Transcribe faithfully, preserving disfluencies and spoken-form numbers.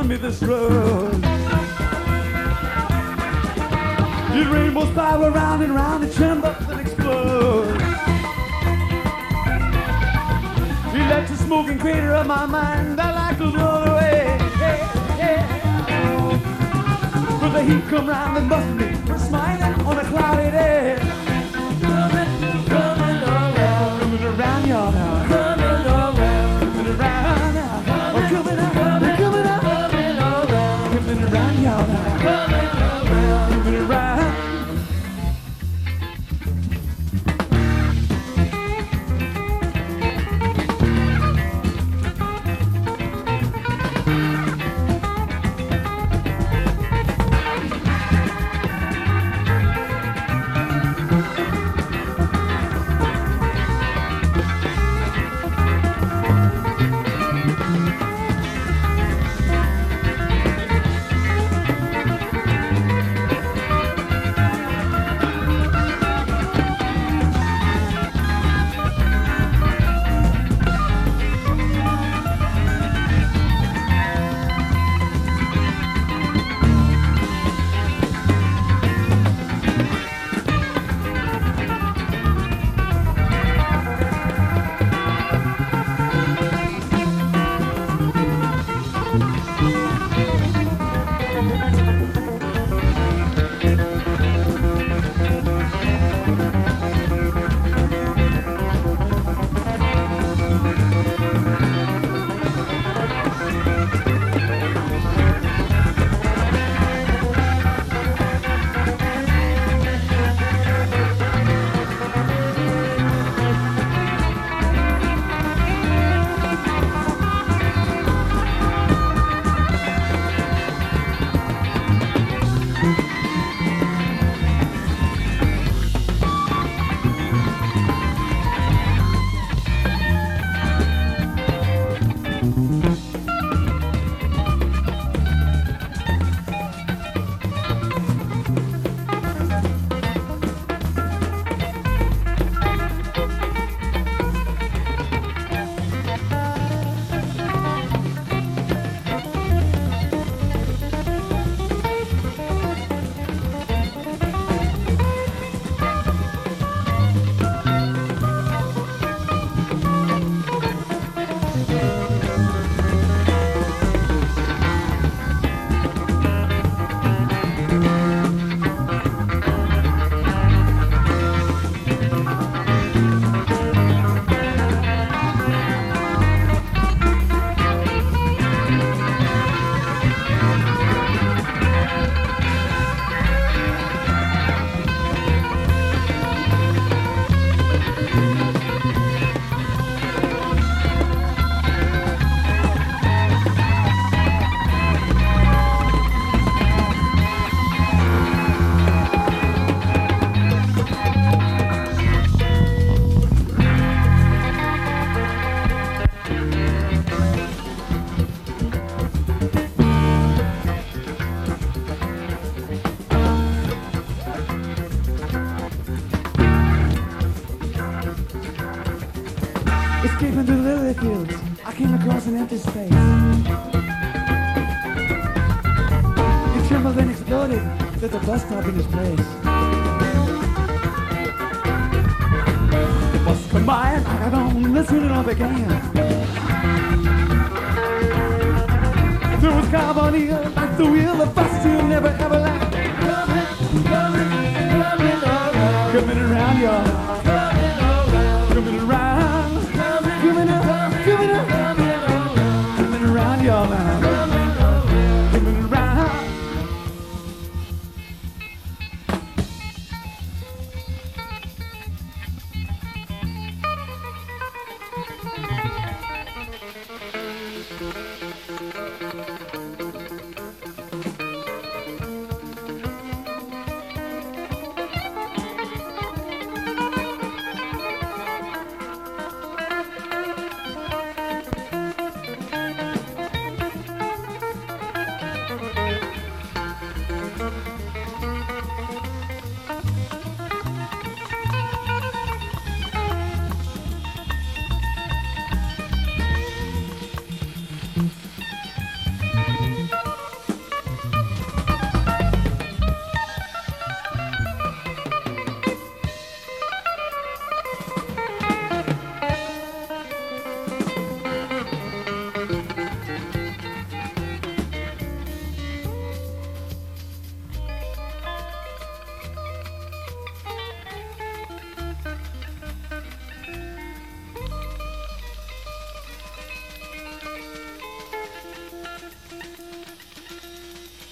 me this road. Did rainbows spiral around and round and tremble and explode? You left a smoking crater of my mind. I like to blow away. Hey, hey. But the heat come round and bust me. We're smiling on a cloudy day. Coming, coming around, coming around your house. Coming around, coming around now. Oh, coming up, coming, coming up, coming around, coming around your house. Coming around, coming around. Escaping through the lily fields, I came across an empty space. It trembled and exploded, there's a bus stop in its place. The bus come by and I got on, the tuning all began. There was carbon like the wheel, the bus still never ever left. Coming, coming, coming around, coming around, y'all.